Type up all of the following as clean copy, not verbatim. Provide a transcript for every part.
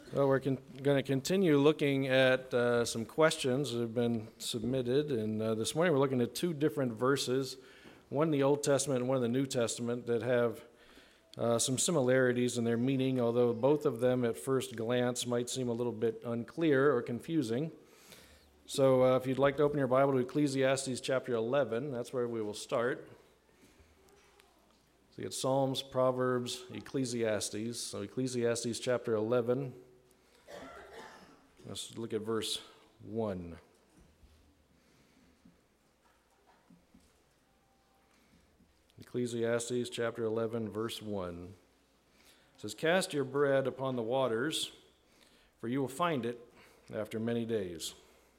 Well, we're going to continue looking at some questions that have been submitted, and this morning we're looking at two different verses, one in the Old Testament and one in the New Testament, that have some similarities in their meaning, although both of them at first glance might seem a little bit unclear or confusing. So if you'd like to open your Bible to Ecclesiastes chapter 11, that's where we will start. So you get Psalms, Proverbs, Ecclesiastes. So Ecclesiastes chapter 11. Let's look at verse 1. Ecclesiastes chapter 11, verse 1. It says, "Cast your bread upon the waters, for you will find it after many days."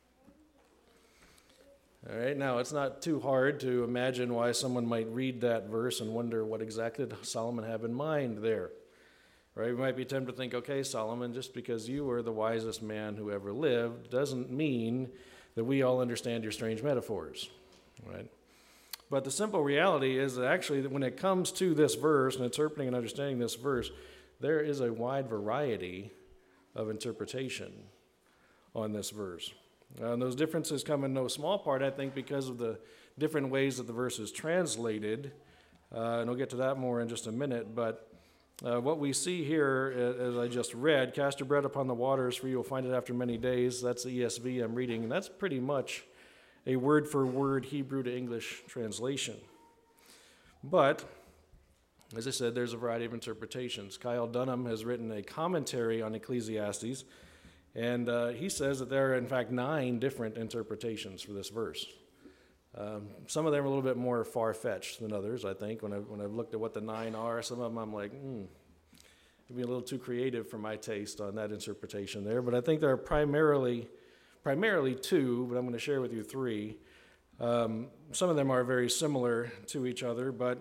All right, now it's not too hard to imagine why someone might read that verse and wonder what exactly did Solomon have in mind there. Right? We might be tempted to think, okay, Solomon, just because you were the wisest man who ever lived doesn't mean that we all understand your strange metaphors. Right? But the simple reality is that actually when it comes to this verse and interpreting and understanding this verse, there is a wide variety of interpretation on this verse. And those differences come in no small part, I think, because of the different ways that the verse is translated. And we'll get to that more in just a minute. But what we see here, as I just read, "Cast your bread upon the waters, for you will find it after many days." That's the ESV I'm reading, and that's pretty much a word-for-word Hebrew to English translation. But, as I said, there's a variety of interpretations. Kyle Dunham has written a commentary on Ecclesiastes, and he says that there are, in fact, 9 different interpretations for this verse. Some of them are a little bit more far-fetched than others, I think. When I've looked at what the 9 are, some of them I'm like, it'd be a little too creative for my taste on that interpretation there. But I think there are primarily 2, but I'm going to share with you 3. Some of them are very similar to each other, but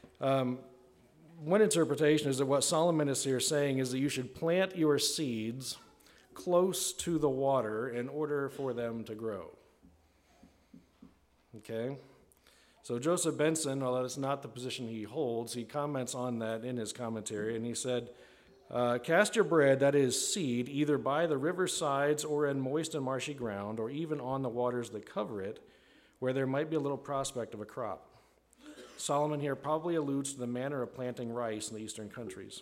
one interpretation is that what Solomon is here saying is that you should plant your seeds close to the water in order for them to grow. Okay? So Joseph Benson, although it's not the position he holds, he comments on that in his commentary, and he said, "Cast your bread, that is seed, either by the river sides or in moist and marshy ground, or even on the waters that cover it, where there might be a little prospect of a crop." Solomon here probably alludes to the manner of planting rice in the eastern countries.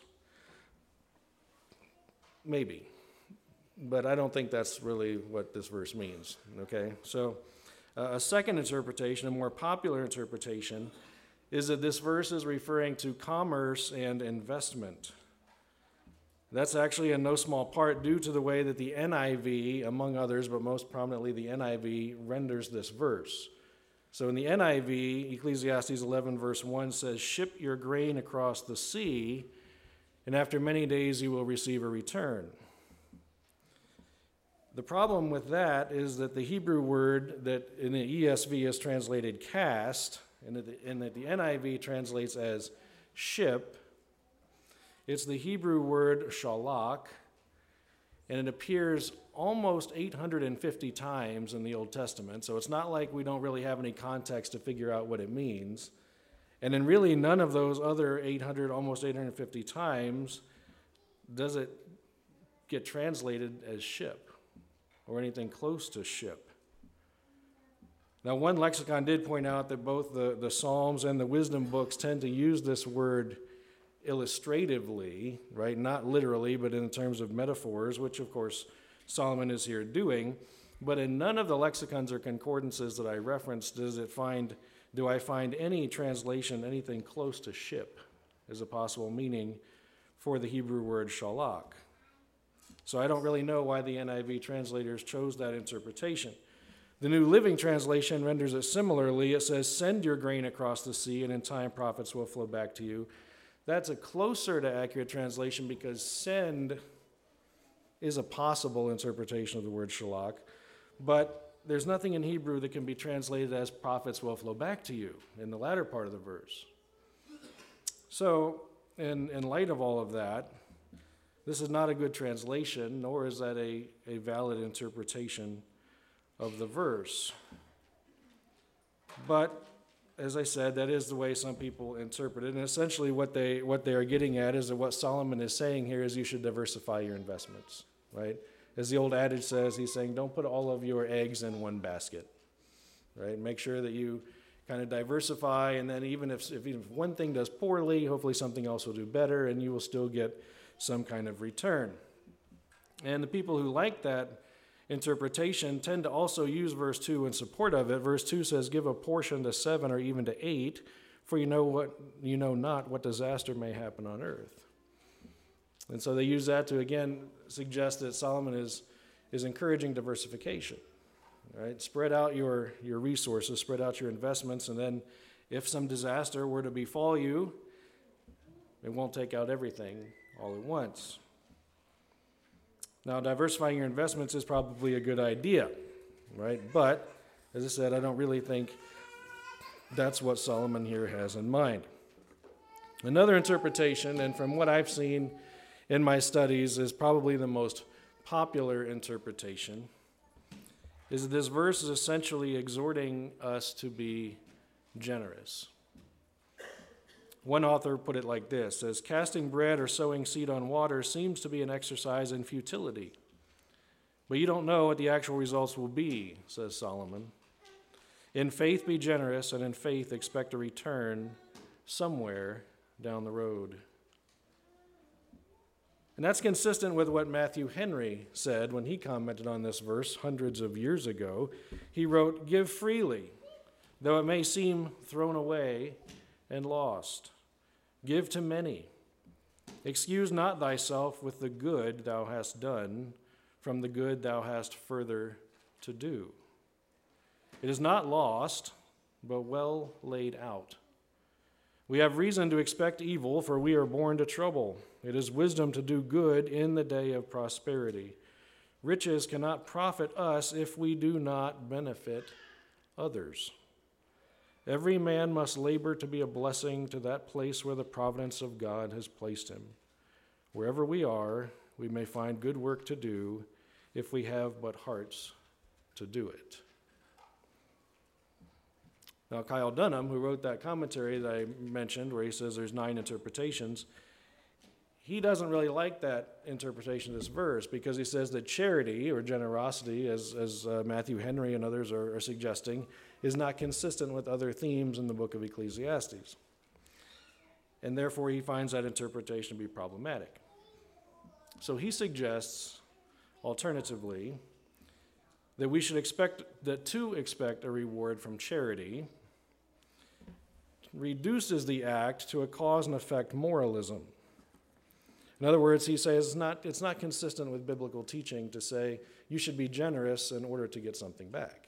Maybe. But I don't think that's really what this verse means. Okay? So a second interpretation, a more popular interpretation, is that this verse is referring to commerce and investment. That's actually in no small part due to the way that the NIV, among others, but most prominently the NIV, renders this verse. So in the NIV, Ecclesiastes 11 verse 1 says, "Ship your grain across the sea, and after many days you will receive a return." The problem with that is that the Hebrew word that in the ESV is translated cast, and that the NIV translates as ship, it's the Hebrew word shalach, and it appears almost 850 times in the Old Testament, so it's not like we don't really have any context to figure out what it means. And in really none of those other almost 850 times does it get translated as ship or anything close to ship. Now, one lexicon did point out that both the Psalms and the wisdom books tend to use this word illustratively, right? Not literally, but in terms of metaphors, which, of course, Solomon is here doing. But in none of the lexicons or concordances that I referenced do I find any translation, anything close to ship, as a possible meaning for the Hebrew word shalach. So I don't really know why the NIV translators chose that interpretation. The New Living Translation renders it similarly. It says, "Send your grain across the sea, and in time profits will flow back to you." That's a closer to accurate translation because send is a possible interpretation of the word shalach, but there's nothing in Hebrew that can be translated as "profits will flow back to you" in the latter part of the verse. So in light of all of that, this is not a good translation, nor is that a valid interpretation of the verse. But as I said, that is the way some people interpret it. And essentially what they are getting at is that what Solomon is saying here is you should diversify your investments, right? As the old adage says, he's saying don't put all of your eggs in one basket, right? Make sure that you kind of diversify, and then even if one thing does poorly, hopefully something else will do better, and you will still get some kind of return. And the people who like that interpretation tend to also use verse 2 in support of it. Verse 2 says, give a portion to 7 or even to 8, for you know not what disaster may happen on earth. And so they use that to, again, suggest that Solomon is encouraging diversification. Right? Spread out your resources, spread out your investments, and then if some disaster were to befall you, it won't take out everything all at once. Now, diversifying your investments is probably a good idea, right? But, as I said, I don't really think that's what Solomon here has in mind. Another interpretation, and from what I've seen in my studies, is probably the most popular interpretation, is that this verse is essentially exhorting us to be generous. One author put it like this, says, casting bread or sowing seed on water seems to be an exercise in futility. But you don't know what the actual results will be, says Solomon. In faith be generous, and in faith expect a return somewhere down the road. And that's consistent with what Matthew Henry said when he commented on this verse hundreds of years ago. He wrote, give freely, though it may seem thrown away and lost. Give to many. Excuse not thyself with the good thou hast done from the good thou hast further to do. It is not lost, but well laid out. We have reason to expect evil, for we are born to trouble. It is wisdom to do good in the day of prosperity. Riches cannot profit us if we do not benefit others. Every man must labor to be a blessing to that place where the providence of God has placed him. Wherever we are, we may find good work to do if we have but hearts to do it. Now, Kyle Dunham, who wrote that commentary that I mentioned, where he says there's 9 interpretations, he doesn't really like that interpretation of this verse because he says that charity or generosity, as Matthew Henry and others are suggesting, is not consistent with other themes in the book of Ecclesiastes. And therefore, he finds that interpretation to be problematic. So he suggests, alternatively, that we should expect a reward from charity reduces the act to a cause and effect moralism. In other words, he says it's not consistent with biblical teaching to say you should be generous in order to get something back.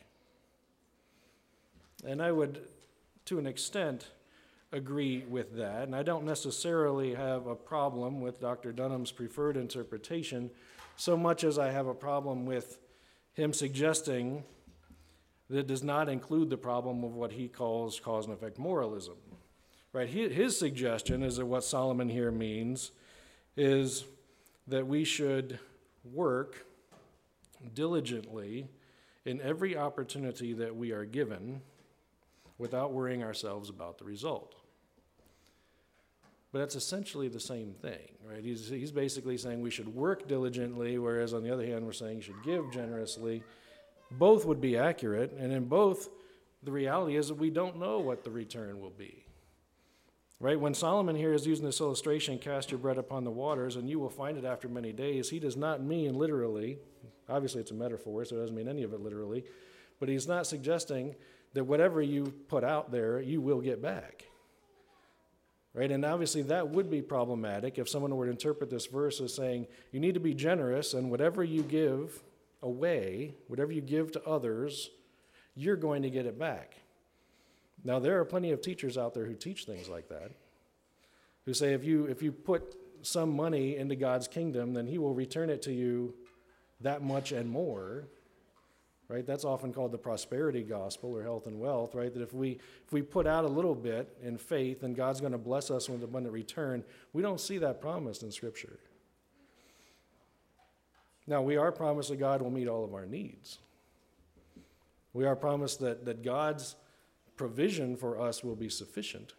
And I would, to an extent, agree with that. And I don't necessarily have a problem with Dr. Dunham's preferred interpretation so much as I have a problem with him suggesting that it does not include the problem of what he calls cause and effect moralism. Right? His suggestion is that what Solomon here means is that we should work diligently in every opportunity that we are given without worrying ourselves about the result. But that's essentially the same thing, right? He's basically saying we should work diligently, whereas on the other hand, we're saying you should give generously. Both would be accurate, and in both, the reality is that we don't know what the return will be. Right? When Solomon here is using this illustration, cast your bread upon the waters, and you will find it after many days, he does not mean literally, obviously it's a metaphor, so it doesn't mean any of it literally, but he's not suggesting that whatever you put out there, you will get back. Right? And obviously that would be problematic if someone were to interpret this verse as saying, you need to be generous, and whatever you give away, whatever you give to others, you're going to get it back. Now, there are plenty of teachers out there who teach things like that, who say if you put some money into God's kingdom, then he will return it to you that much and more. Right? That's often called the prosperity gospel or health and wealth, right? That if we put out a little bit in faith, then God's going to bless us with abundant return. We don't see that promised in Scripture. Now, we are promised that God will meet all of our needs. We are promised that God's provision for us will be sufficient.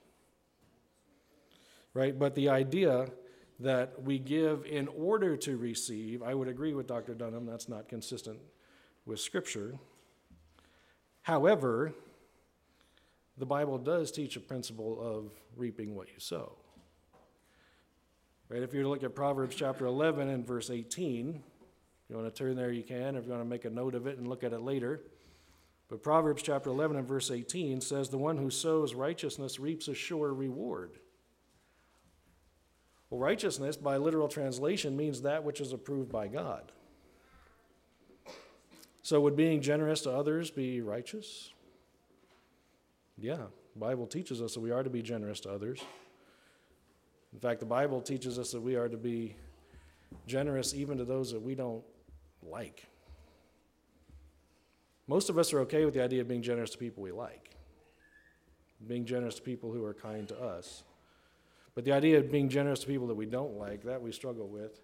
Right? But the idea that we give in order to receive, I would agree with Dr. Dunham, that's not consistent with Scripture. However, the Bible does teach a principle of reaping what you sow. Right? If you look at Proverbs chapter 11 and verse 18, if you want to turn there, you can, or if you want to make a note of it and look at it later. But Proverbs chapter 11 and verse 18 says, "The one who sows righteousness reaps a sure reward." Well, righteousness, by literal translation, means that which is approved by God. So would being generous to others be righteous? Yeah, the Bible teaches us that we are to be generous to others. In fact, the Bible teaches us that we are to be generous even to those that we don't like. Most of us are okay with the idea of being generous to people we like, being generous to people who are kind to us. But the idea of being generous to people that we don't like, that we struggle with.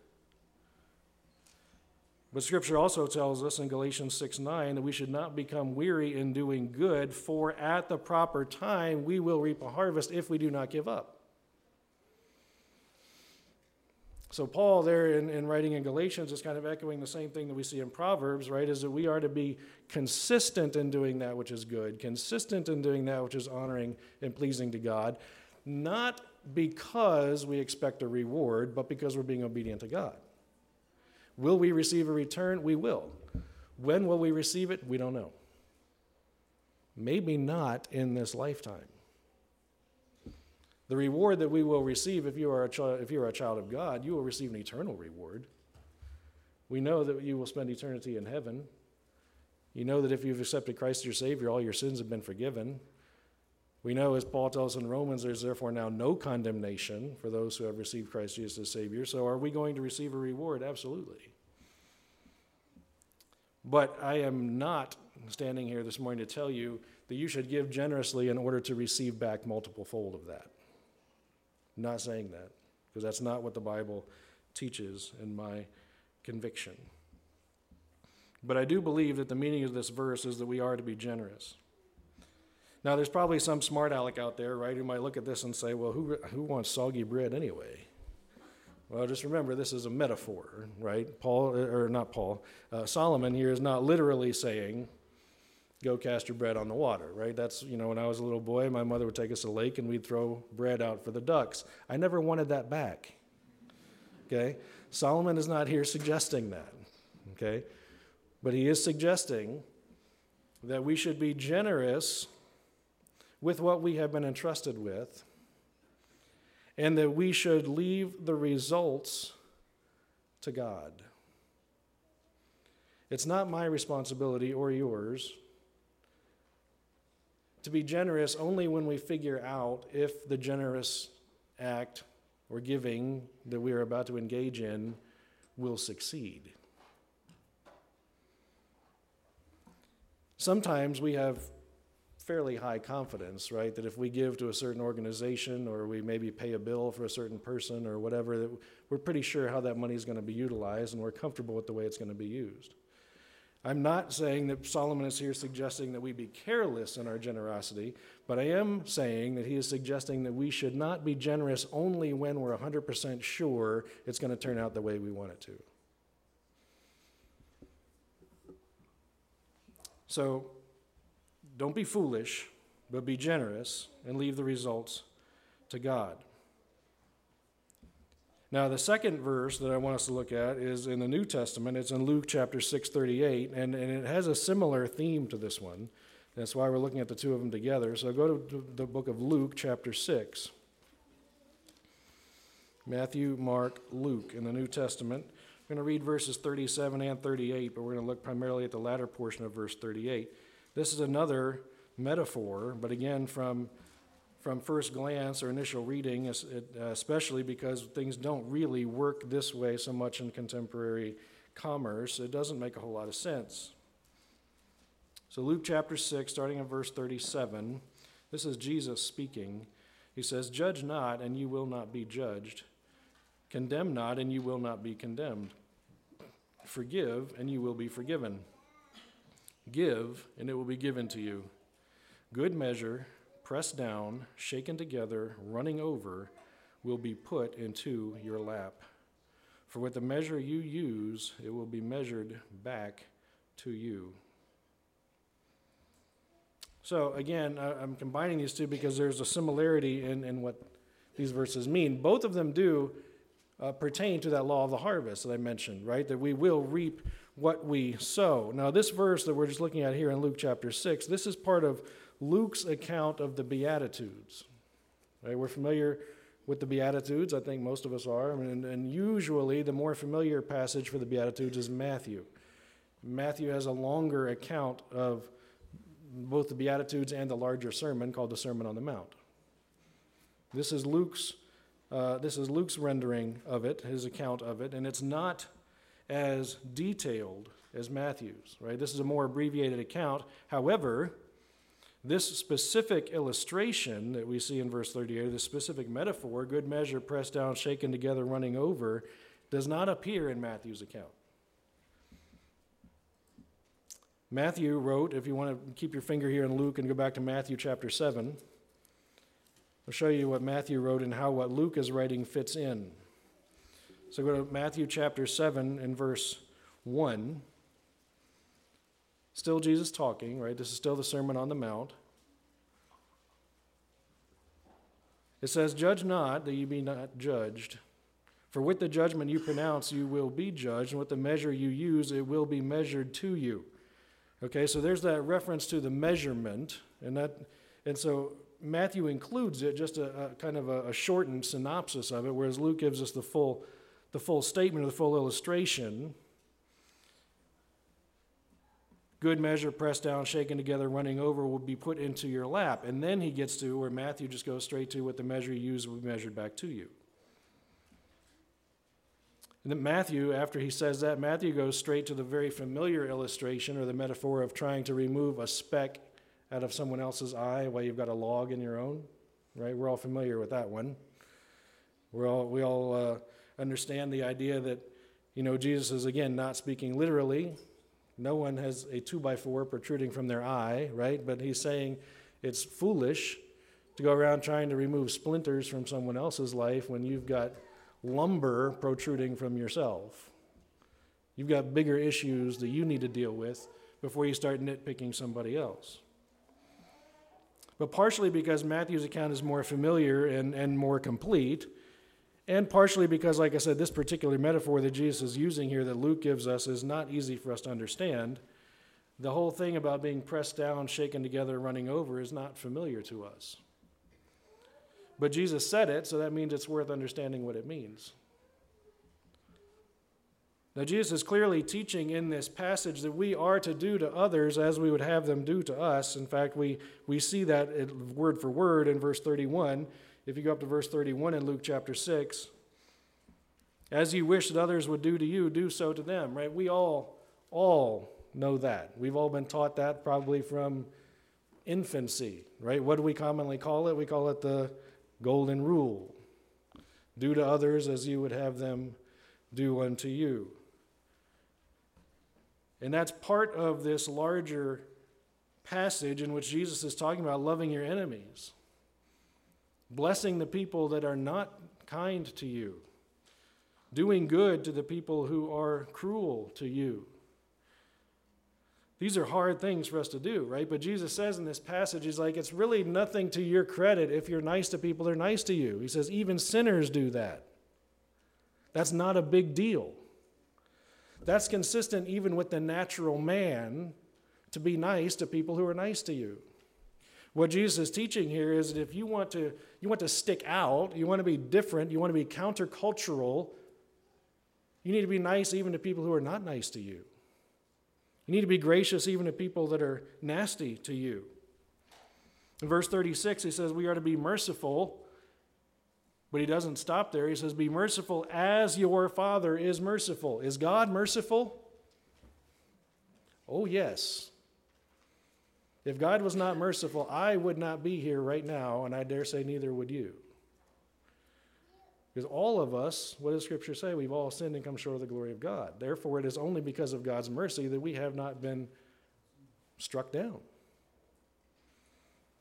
But Scripture also tells us in Galatians 6:9 that we should not become weary in doing good, for at the proper time we will reap a harvest if we do not give up. So Paul there in writing in Galatians is kind of echoing the same thing that we see in Proverbs, right, is that we are to be consistent in doing that which is good, consistent in doing that which is honoring and pleasing to God, not because we expect a reward, but because we're being obedient to God. Will we receive a return? We will. When will we receive it? We don't know. Maybe not in this lifetime. The reward that we will receive if you are a child of God, you will receive an eternal reward. We know that you will spend eternity in heaven. You know that if you've accepted Christ as your Savior, all your sins have been forgiven. We know, as Paul tells us in Romans, there's therefore now no condemnation for those who have received Christ Jesus as Savior. So are we going to receive a reward? Absolutely. But I am not standing here this morning to tell you that you should give generously in order to receive back multiple fold of that. I'm not saying that, because that's not what the Bible teaches in my conviction. But I do believe that the meaning of this verse is that we are to be generous. Now, there's probably some smart aleck out there, right, who might look at this and say, well, who wants soggy bread anyway? Well, just remember, this is a metaphor, right? Solomon here is not literally saying, go cast your bread on the water, right? That's, when I was a little boy, my mother would take us to the lake and we'd throw bread out for the ducks. I never wanted that back, okay? Solomon is not here suggesting that, okay? But he is suggesting that we should be generous with what we have been entrusted with, and that we should leave the results to God. It's not my responsibility or yours to be generous only when we figure out if the generous act or giving that we are about to engage in will succeed. Sometimes we have fairly high confidence, right, that if we give to a certain organization or we maybe pay a bill for a certain person or whatever, that we're pretty sure how that money is going to be utilized and we're comfortable with the way it's going to be used. I'm not saying that Solomon is here suggesting that we be careless in our generosity, but I am saying that he is suggesting that we should not be generous only when we're 100% sure it's going to turn out the way we want it to. So, don't be foolish, but be generous and leave the results to God. Now, the second verse that I want us to look at is in the New Testament. It's in Luke chapter 6:38, and it has a similar theme to this one. That's why we're looking at the two of them together. So go to the book of Luke chapter 6. Matthew, Mark, Luke in the New Testament. We're going to read verses 37 and 38, but we're going to look primarily at the latter portion of verse 38. This is another metaphor, but again, from first glance or initial reading, especially because things don't really work this way so much in contemporary commerce, it doesn't make a whole lot of sense. So Luke chapter 6, starting in verse 37, this is Jesus speaking. He says, "Judge not, and you will not be judged. Condemn not, and you will not be condemned. Forgive, and you will be forgiven. Give, and it will be given to you. good measure, pressed down, shaken together, running over, will be put into your lap. For with the measure you use, it will be measured back to you. So again, I'm combining these two because there's a similarity in what these verses mean. Both of them do pertain to that law of the harvest that I mentioned, right? That we will reap what we sow. Now, this verse that we're just looking at here in Luke chapter 6, this is part of Luke's account of the Beatitudes. Right? We're familiar with the Beatitudes. I think most of us are. And usually the more familiar passage for the Beatitudes is Matthew. Matthew has a longer account of both the Beatitudes and the larger sermon called the Sermon on the Mount. This is Luke's rendering of it, his account of it, and it's not as detailed as Matthew's, right? This is a more abbreviated account. However, this specific illustration that we see in verse 38, this specific metaphor, good measure, pressed down, shaken together, running over, does not appear in Matthew's account. Matthew wrote, if you want to keep your finger here in Luke and go back to Matthew chapter 7, I'll show you what Matthew wrote and how what Luke is writing fits in. So go to Matthew chapter 7 and verse 1. Still Jesus talking, right? This is still the Sermon on the Mount. It says, "Judge not, that you be not judged. For with the judgment you pronounce, you will be judged, and with the measure you use, it will be measured to you." Okay, so there's that reference to the measurement, and so Matthew includes it, just a kind of a shortened synopsis of it, whereas Luke gives us the full statement or the full illustration. Good measure, pressed down, shaken together, running over, will be put into your lap. And then he gets to where Matthew just goes straight to what the measure you use will be measured back to you. And then Matthew, after he says that, Matthew goes straight to the very familiar illustration or the metaphor of trying to remove a speck out of someone else's eye while you've got a log in your own, right? We're all familiar with that one. We all understand the idea that, Jesus is, again, not speaking literally. No one has a 2x4 protruding from their eye, right? But he's saying it's foolish to go around trying to remove splinters from someone else's life when you've got lumber protruding from yourself. You've got bigger issues that you need to deal with before you start nitpicking somebody else. But partially because Matthew's account is more familiar and more complete, and partially because, like I said, this particular metaphor that Jesus is using here that Luke gives us is not easy for us to understand. The whole thing about being pressed down, shaken together, running over is not familiar to us. But Jesus said it, so that means it's worth understanding what it means. Now, Jesus is clearly teaching in this passage that we are to do to others as we would have them do to us. In fact, we see that word for word in verse 31. If you go up to verse 31 in Luke chapter 6, as you wish that others would do to you, do so to them, right? We all know that. We've all been taught that probably from infancy, right? What do we commonly call it? We call it the golden rule. Do to others as you would have them do unto you. And that's part of this larger passage in which Jesus is talking about loving your enemies, blessing the people that are not kind to you, doing good to the people who are cruel to you. These are hard things for us to do, right? But Jesus says in this passage, he's like, it's really nothing to your credit if you're nice to people that are nice to you. He says, even sinners do that. That's not a big deal. That's consistent even with the natural man to be nice to people who are nice to you. What Jesus is teaching here is that if you want to stick out, you want to be different, you want to be countercultural, you need to be nice even to people who are not nice to you. You need to be gracious even to people that are nasty to you. In verse 36, he says we are to be merciful, but he doesn't stop there. He says, be merciful as your Father is merciful. Is God merciful? Oh, yes. If God was not merciful, I would not be here right now, and I dare say neither would you. Because all of us, what does Scripture say? We've all sinned and come short of the glory of God. Therefore, it is only because of God's mercy that we have not been struck down.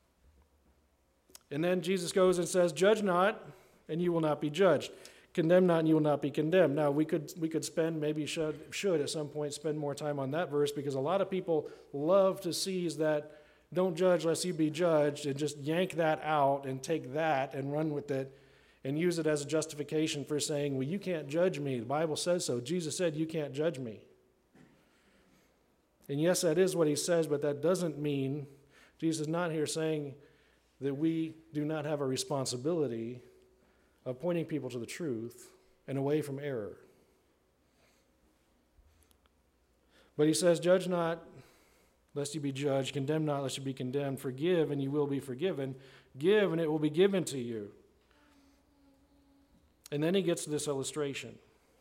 And then Jesus goes and says, judge not, and you will not be judged. Condemn not, and you will not be condemned. Now, we could spend, maybe should at some point spend more time on that verse, because a lot of people love to seize that, don't judge lest you be judged, and just yank that out and take that and run with it and use it as a justification for saying, well, you can't judge me. The Bible says so. Jesus said, you can't judge me. And yes, that is what he says, but that doesn't mean, Jesus is not here saying that we do not have a responsibility of pointing people to the truth and away from error. But he says, judge not, lest you be judged. Condemn not, lest you be condemned. Forgive, and you will be forgiven. Give, and it will be given to you. And then he gets to this illustration.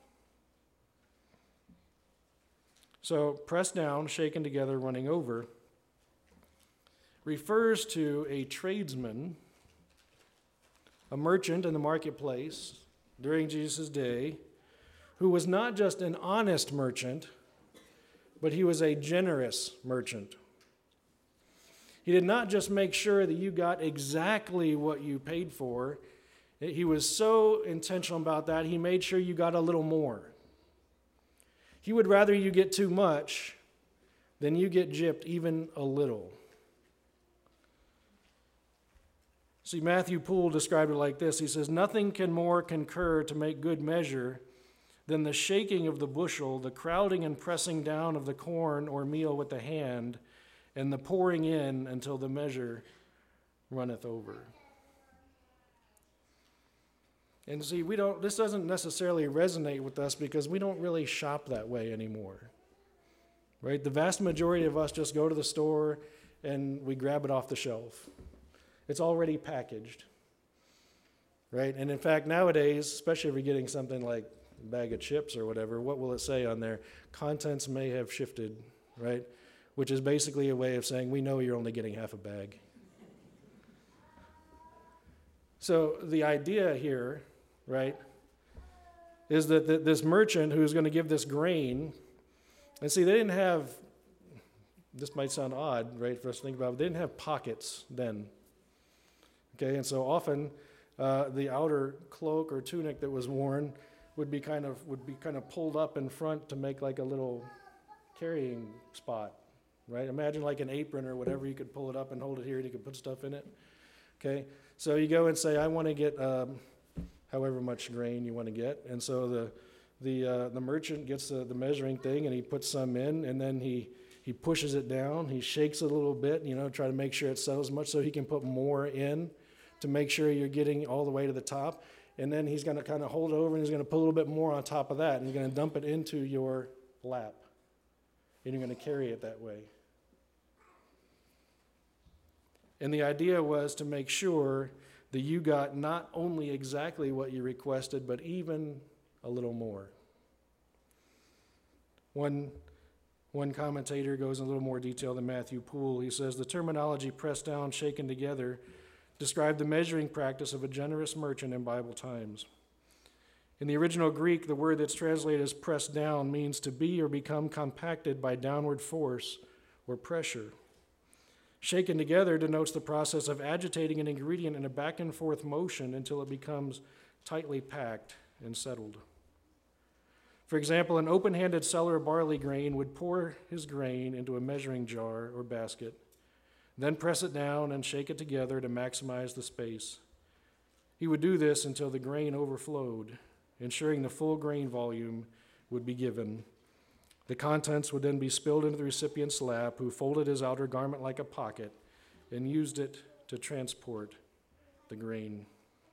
So, pressed down, shaken together, running over, refers to a tradesman, a merchant in the marketplace during Jesus' day, who was not just an honest merchant, but he was a generous merchant. He did not just make sure that you got exactly what you paid for. He was so intentional about that, he made sure you got a little more. He would rather you get too much than you get gypped even a little. See, Matthew Poole described it like this. He says, nothing can more concur to make good measure than the shaking of the bushel, the crowding and pressing down of the corn or meal with the hand, and the pouring in until the measure runneth over. And see, this doesn't necessarily resonate with us because we don't really shop that way anymore. Right? The vast majority of us just go to the store and we grab it off the shelf. It's already packaged. Right? And in fact, nowadays, especially if you're getting something like a bag of chips or whatever, what will it say on there? Contents may have shifted, right? Which is basically a way of saying, we know you're only getting half a bag. So the idea here, right, is that this merchant who's going to give this grain, and see, they didn't have, this might sound odd, right, for us to think about, but they didn't have pockets then. Okay, and so often the outer cloak or tunic that was worn would be kind of pulled up in front to make like a little carrying spot, right? Imagine like an apron or whatever, you could pull it up and hold it here and you could put stuff in it. Okay, so you go and say, I want to get however much grain you want to get, and so the merchant gets the measuring thing and he puts some in, and then he pushes it down, he shakes it a little bit, try to make sure it settles much so he can put more in to make sure you're getting all the way to the top, and then he's going to kind of hold it over and he's going to put a little bit more on top of that, and he's going to dump it into your lap, and you're going to carry it that way. And the idea was to make sure that you got not only exactly what you requested, but even a little more. One commentator goes in a little more detail than Matthew Poole. He says, the terminology pressed down, shaken together, described the measuring practice of a generous merchant in Bible times. In the original Greek, the word that's translated as pressed down means to be or become compacted by downward force or pressure. Shaken together denotes the process of agitating an ingredient in a back and forth motion until it becomes tightly packed and settled. For example, an open-handed seller of barley grain would pour his grain into a measuring jar or basket, then press it down and shake it together to maximize the space. He would do this until the grain overflowed, ensuring the full grain volume would be given. The contents would then be spilled into the recipient's lap, who folded his outer garment like a pocket and used it to transport the grain.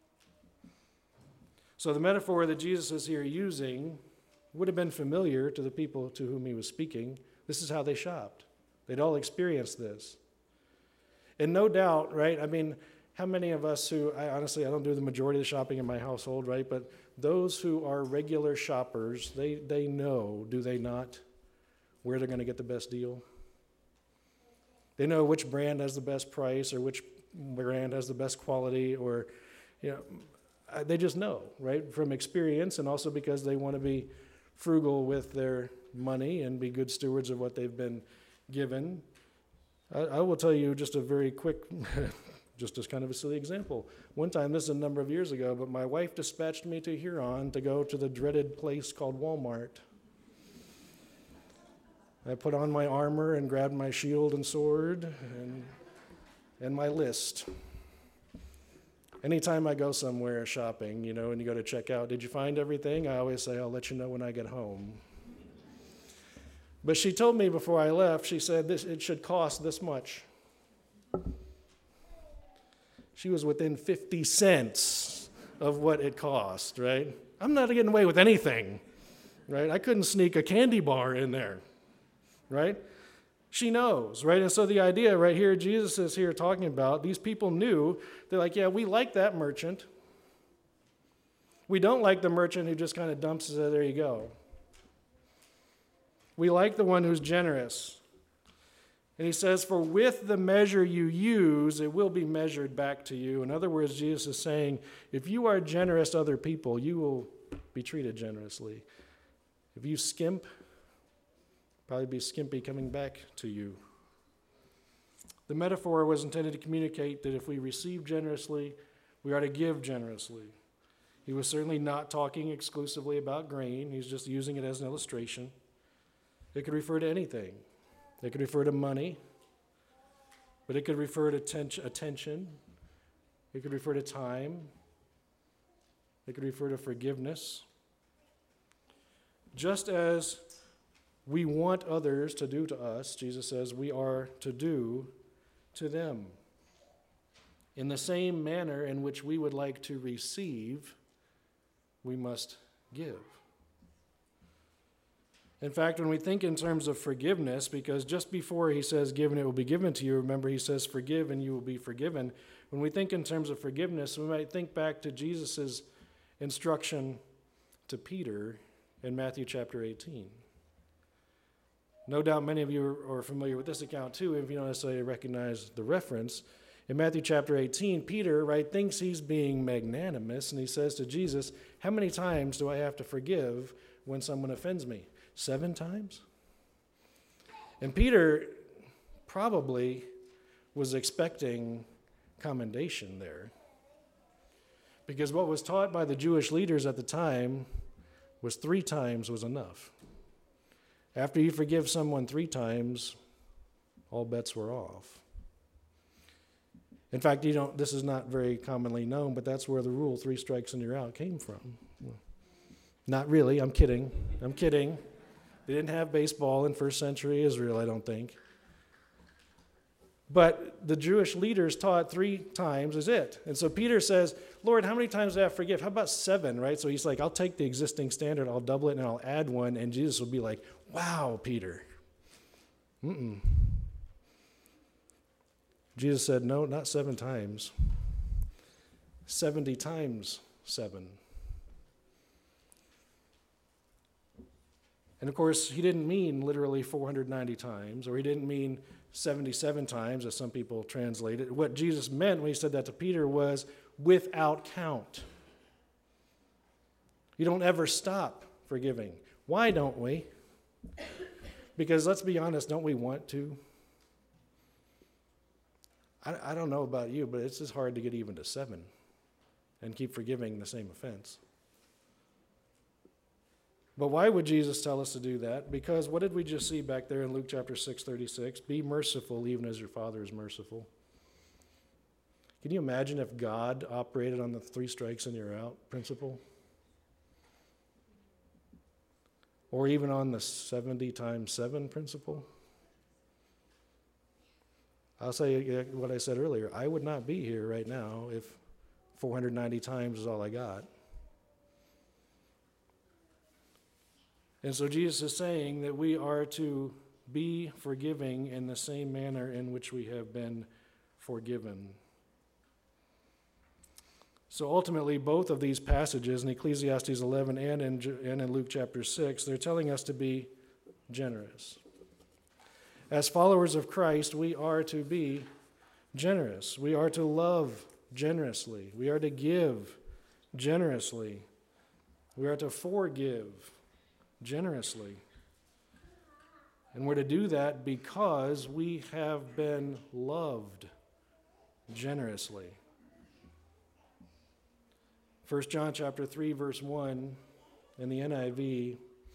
So the metaphor that Jesus is here using would have been familiar to the people to whom he was speaking. This is how they shopped. They'd all experienced this. And no doubt, right, I mean, how many of us who, I don't do the majority of the shopping in my household, right, but those who are regular shoppers, they know, do they not, where they're going to get the best deal? They know which brand has the best price or which brand has the best quality, or, they just know, right, from experience, and also because they want to be frugal with their money and be good stewards of what they've been given. I will tell you just a very quick Just as kind of a silly example. One time, this is a number of years ago, but my wife dispatched me to Huron to go to the dreaded place called Walmart. I put on my armor and grabbed my shield and sword and my list. Anytime I go somewhere shopping, and you go to check out, did you find everything? I always say, I'll let you know when I get home. But she told me before I left, she said, it should cost this much. She was within 50 cents of what it cost, right? I'm not getting away with anything, right? I couldn't sneak a candy bar in there, right? She knows, right? And so the idea right here, Jesus is here talking about, these people knew, they're like, yeah, we like that merchant. We don't like the merchant who just kind of dumps it, there you go. We like the one who's generous. And he says, for with the measure you use, it will be measured back to you. In other words, Jesus is saying, if you are generous to other people, you will be treated generously. If you skimp, probably be skimpy coming back to you. The metaphor was intended to communicate that if we receive generously, we are to give generously. He was certainly not talking exclusively about grain. He's just using it as an illustration. It could refer to anything. It could refer to money, but it could refer to attention. It could refer to time. It could refer to forgiveness. Just as we want others to do to us, Jesus says, we are to do to them. In the same manner in which we would like to receive, we must give. In fact, when we think in terms of forgiveness, because just before he says, give and it will be given to you, remember he says, forgive and you will be forgiven. When we think in terms of forgiveness, we might think back to Jesus' instruction to Peter in Matthew chapter 18. No doubt many of you are familiar with this account too, if you don't necessarily recognize the reference. In Matthew chapter 18, Peter, thinks he's being magnanimous, and he says to Jesus, how many times do I have to forgive when someone offends me? 7 times? And Peter probably was expecting commendation there, because what was taught by the Jewish leaders at the time was 3 times was enough. After you forgive someone 3 times, all bets were off. In fact, this is not very commonly known, but that's where the rule 3 strikes and you're out came from. Not really, I'm kidding. They didn't have baseball in first century Israel, I don't think. But the Jewish leaders taught 3 times is it. And so Peter says, Lord, how many times do I have to forgive? How about 7, right? So he's like, I'll take the existing standard, I'll double it, and I'll add 1. And Jesus will be like, wow, Peter. Jesus said, no, not 7 times. 70 times 7. And of course, he didn't mean literally 490 times, or he didn't mean 77 times, as some people translate it. What Jesus meant when he said that to Peter was without count. You don't ever stop forgiving. Why don't we? Because let's be honest, don't we want to? I don't know about you, but it's just hard to get even to 7 and keep forgiving the same offense. But why would Jesus tell us to do that? Because what did we just see back there in Luke chapter 6:36? Be merciful even as your Father is merciful. Can you imagine if God operated on the 3 strikes and you're out principle? Or even on the 70 times 7 principle? I'll say what I said earlier. I would not be here right now if 490 times is all I got. And so Jesus is saying that we are to be forgiving in the same manner in which we have been forgiven. So ultimately, both of these passages in Ecclesiastes 11 and in Luke chapter 6, they're telling us to be generous. As followers of Christ, we are to be generous. We are to love generously. We are to give generously. We are to forgive generously. And we're to do that because we have been loved generously. 1 John chapter 3, verse 1 in the NIV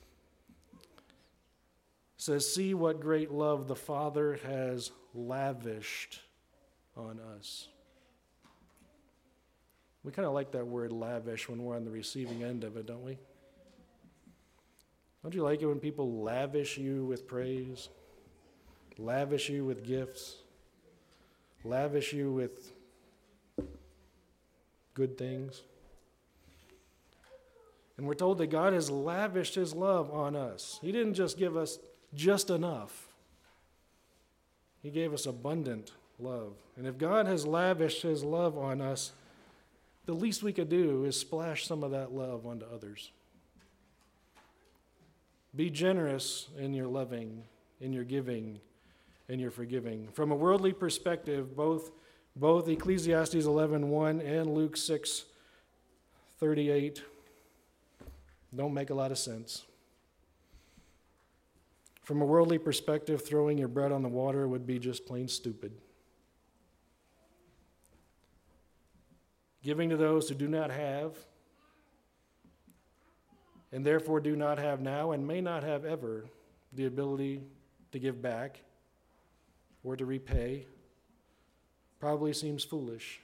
says, "See what great love the Father has lavished on us." We kind of like that word lavish when we're on the receiving end of it, don't we? Don't you like it when people lavish you with praise, lavish you with gifts, lavish you with good things? And we're told that God has lavished his love on us. He didn't just give us just enough. He gave us abundant love. And if God has lavished his love on us, the least we could do is splash some of that love onto others. Be generous in your loving, in your giving, in your forgiving. From a worldly perspective, both Ecclesiastes 11:1 and Luke 6:38 don't make a lot of sense. From a worldly perspective, throwing your bread on the water would be just plain stupid. Giving to those who do not have, and therefore do not have now and may not have ever the ability to give back or to repay, probably seems foolish.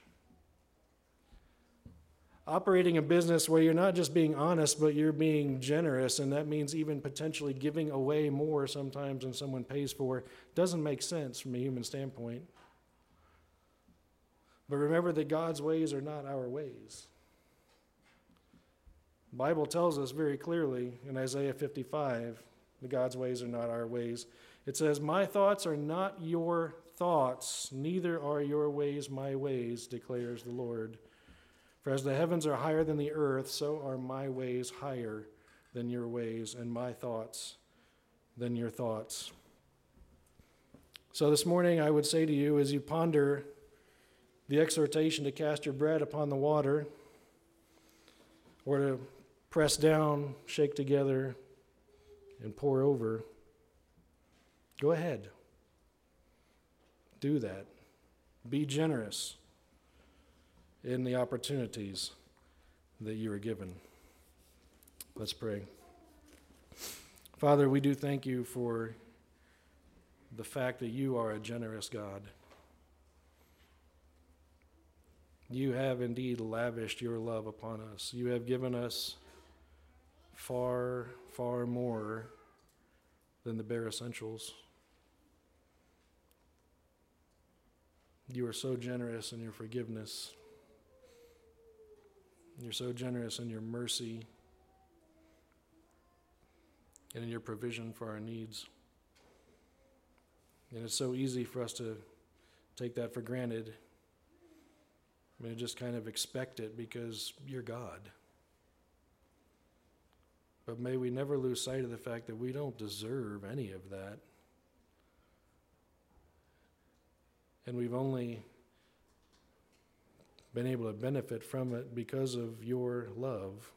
Operating a business where you're not just being honest, but you're being generous, and that means even potentially giving away more sometimes than someone pays for, doesn't make sense from a human standpoint. But remember that God's ways are not our ways. The Bible tells us very clearly in Isaiah 55 that God's ways are not our ways. It says, "My thoughts are not your thoughts, neither are your ways my ways, declares the Lord. For as the heavens are higher than the earth, so are my ways higher than your ways, and my thoughts than your thoughts." So this morning I would say to you, as you ponder the exhortation to cast your bread upon the water, or to press down, shake together, and pour over, go ahead. Do that. Be generous in the opportunities that you are given. Let's pray. Father, we do thank you for the fact that you are a generous God. You have indeed lavished your love upon us. You have given us far, far more than the bare essentials. You are so generous in your forgiveness. You're so generous in your mercy and in your provision for our needs. And it's so easy for us to take that for granted. I mean, just kind of expect it because you're God. But may we never lose sight of the fact that we don't deserve any of that. And we've only been able to benefit from it because of your love.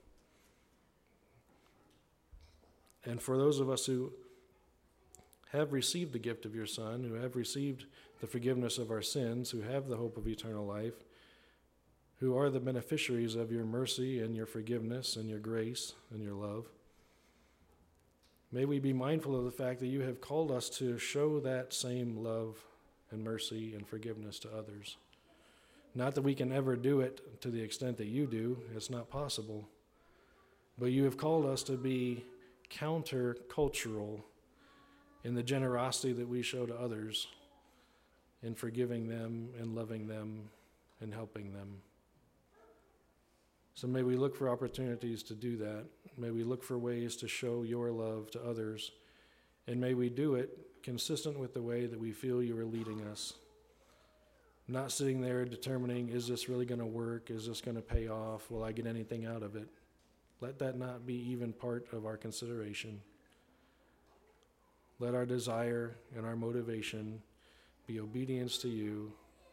And for those of us who have received the gift of your Son, who have received the forgiveness of our sins, who have the hope of eternal life, who are the beneficiaries of your mercy and your forgiveness and your grace and your love, may we be mindful of the fact that you have called us to show that same love and mercy and forgiveness to others. Not that we can ever do it to the extent that you do, it's not possible. But you have called us to be counter-cultural in the generosity that we show to others, in forgiving them and loving them and helping them. So may we look for opportunities to do that. May we look for ways to show your love to others. And may we do it consistent with the way that we feel you are leading us. Not sitting there determining, is this really going to work? Is this going to pay off? Will I get anything out of it? Let that not be even part of our consideration. Let our desire and our motivation be obedience to you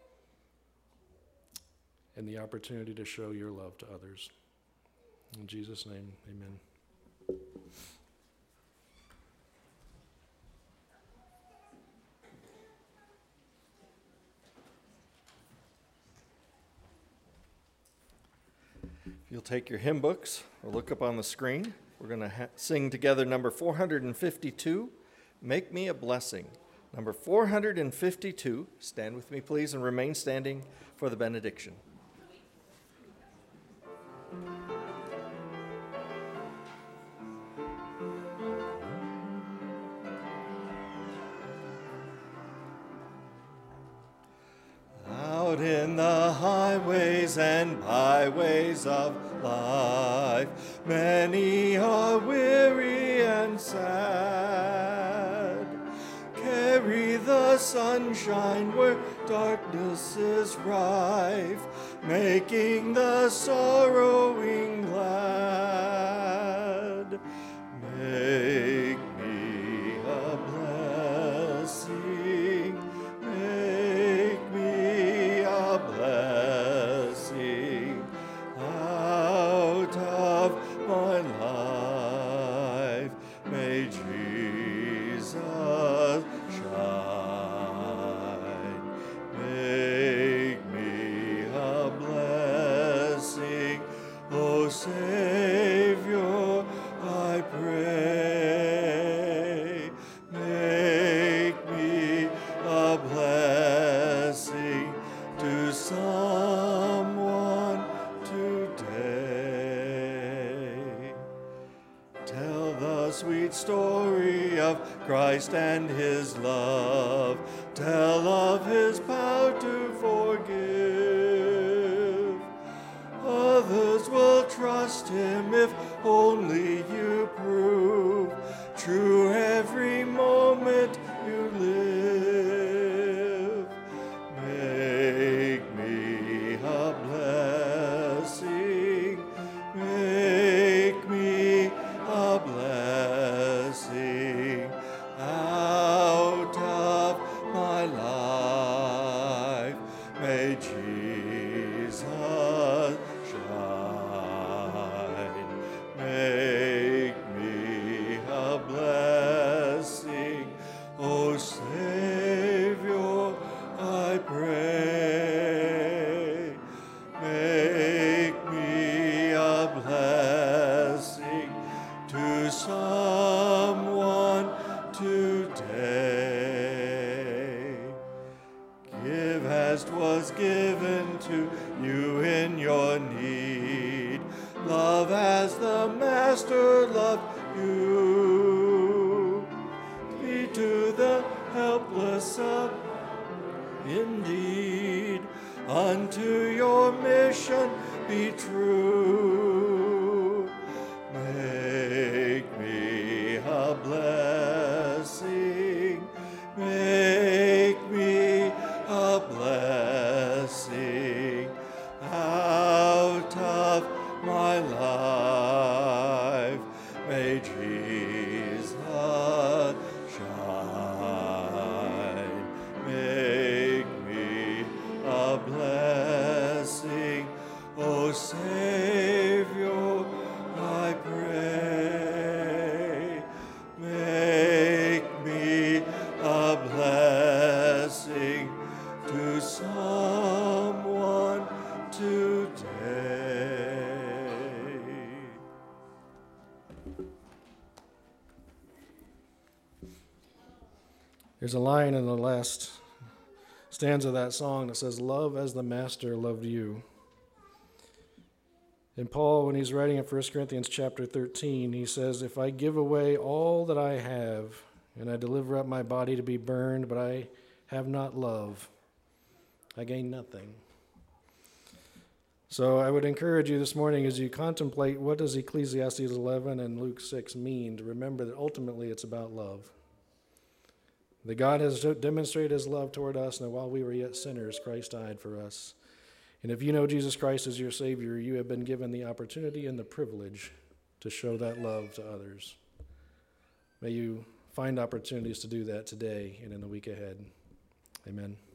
and the opportunity to show your love to others. In Jesus' name, amen. You'll take your hymn books or look up on the screen. We're going to sing together number 452, Make Me a Blessing. Number 452, stand with me please and remain standing for the benediction. Out in the highways and byways of life, many are weary and sad. Carry the sunshine where darkness is rife, making the sorrowing glad. Make me a blessing, make me a blessing out of my life. May Jesus shine. Make me a blessing, O Savior, I pray. Make me a blessing to someone today. Tell the sweet story of Christ and his love. Tell of his power to forgive. Others will trust him if only you prove true every moment you live. Make me a blessing, make me a blessing out of my life. May Jesus shine. Make me a blessing, O Savior, I pray. Make me a blessing to someone today. Give as 'twas given to you in your need. Love as the Master loved you. Be to the helpless indeed. Unto your mission be true. Make me a blessing, make me a blessing out of my life. May Jesus shine. Make me a blessing, O Savior, I pray. Make me a blessing to someone today. There's a line in the last stanza of that song that says, "Love as the Master loved you." And Paul, when he's writing in 1 Corinthians chapter 13, he says, "If I give away all that I have, and I deliver up my body to be burned, but I have not love, I gain nothing." So I would encourage you this morning, as you contemplate what does Ecclesiastes 11 and Luke 6 mean, to remember that ultimately it's about love. That God has demonstrated his love toward us, and that while we were yet sinners, Christ died for us. And if you know Jesus Christ as your Savior, you have been given the opportunity and the privilege to show that love to others. May you find opportunities to do that today and in the week ahead. Amen.